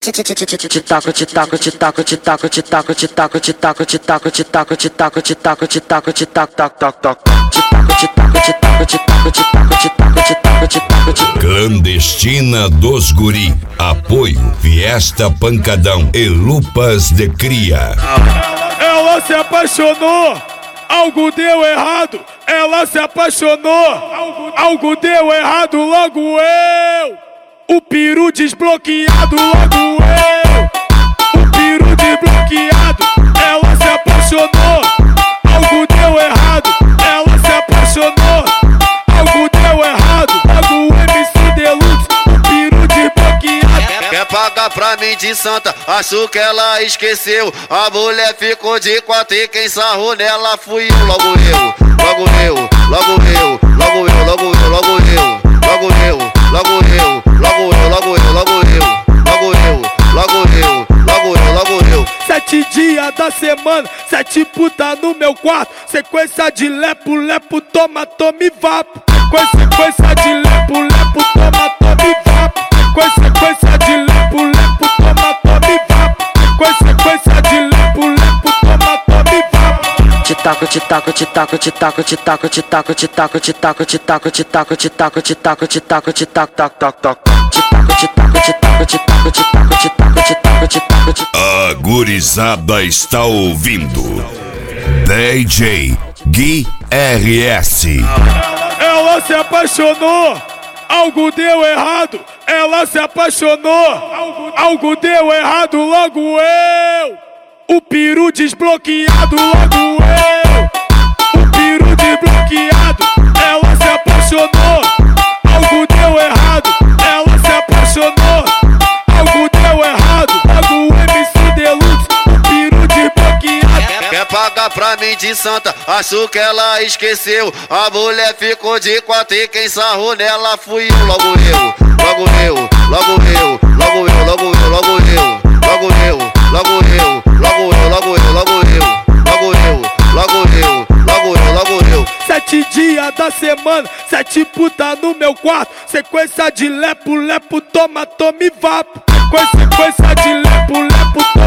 Clandestina dos Guri. Apoio Fiesta Pancadão e Lupas de Cria. Ela se apaixonou, algo deu errado. Ela se apaixonou, algo deu errado. Logo eu, o peru desbloqueado. Logo eu, o peru desbloqueado. Ela se apaixonou, algo deu errado. Ela se apaixonou, algo deu errado. Logo o MC Deluxe, o peru desbloqueado. Quer pagar pra mim de santa, acho que ela esqueceu. A mulher ficou de quatro e quem sarrou nela fui eu. Logo eu, logo eu, logo eu, logo eu, logo eu, logo eu, logo eu, logo eu, logo eu, logo eu, logo eu, logo eu, logo eu, logo eu, logo eu. 7 dias da semana, 7 puta no meu quarto. Sequência de lepo, lepo, toma, tome vapo. Sequência de lepo, lepo, toma, tome vapo. Sequência de lepo, lepo, toma, tome vapo. Sequência de lepo, lepo, toma, tome vapo. Te taco, te taco, te taco, te taco, te taco, te taco, te taco, te taco, te taco, te taco, te taco, te taco, te taco, te taco, tac, tac, tac. Te taco, te taco, te taco, te taco, te taco, te taco, te taco, te taco, te taco. A gurizada está ouvindo DJ Gui RS. Ela se apaixonou, algo deu errado. Ela se apaixonou, algo deu errado. Logo eu, o peru desbloqueado. Logo eu, o peru desbloqueado. Ela se apaixonou, algo deu errado. Ela se apaixonou, algo deu errado. Logo o MC Deluxe, o peru desbloqueado. Quer pagar pra mim de santa, acho que ela esqueceu. A mulher ficou de quatro e quem sarrou nela fui eu. Logo eu, logo eu, logo eu, logo eu, logo eu, logo eu, logo eu, logo eu, logo eu, logo eu, logo eu, logo eu, logo eu, logo eu, logo eu. 7 dias da semana, 7 puta no meu quarto. Sequência de lepo, lepo, toma, tome vapo. Sequência de lepo, lepo, toma.